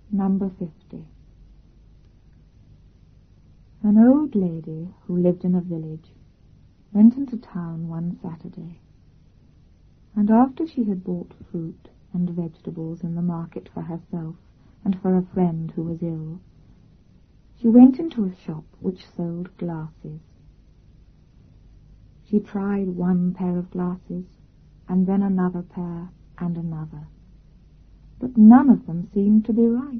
Number 50. An old lady who lived in a village went into town one Saturday, and after she had bought fruit and vegetables in the market for herself and for a friend who was ill, she went into a shop which sold glasses. She tried one pair of glasses, and then another pair and another, but none of them seemed to be right.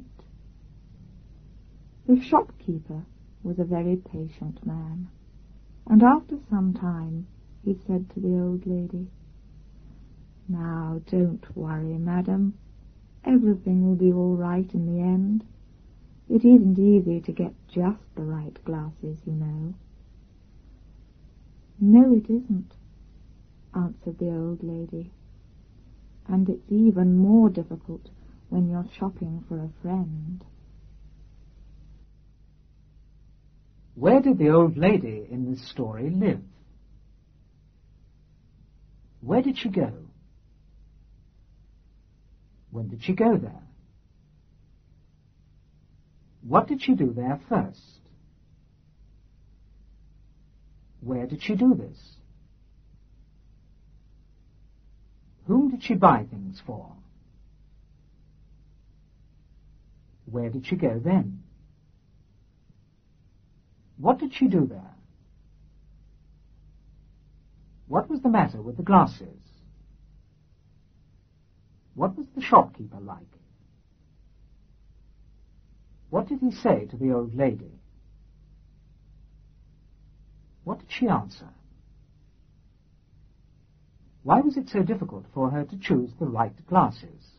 The shopkeeper was a very patient man, and after some time he said to the old lady, "Now, don't worry, madam. Everything will be all right in the end. It isn't easy to get just the right glasses, you know." "No, it isn't," answered the old lady, "and it's even more difficult when you're shopping for a friend." Where did the old lady in this story live? Where did she go? When did she go there? What did she do there first? Where did she do this? Whom did she buy things for? Where did she go then? What did she do there? What was the matter with the glasses? What was the shopkeeper like? What did he say to the old lady? What did she answer? Why was it so difficult for her to choose the right glasses?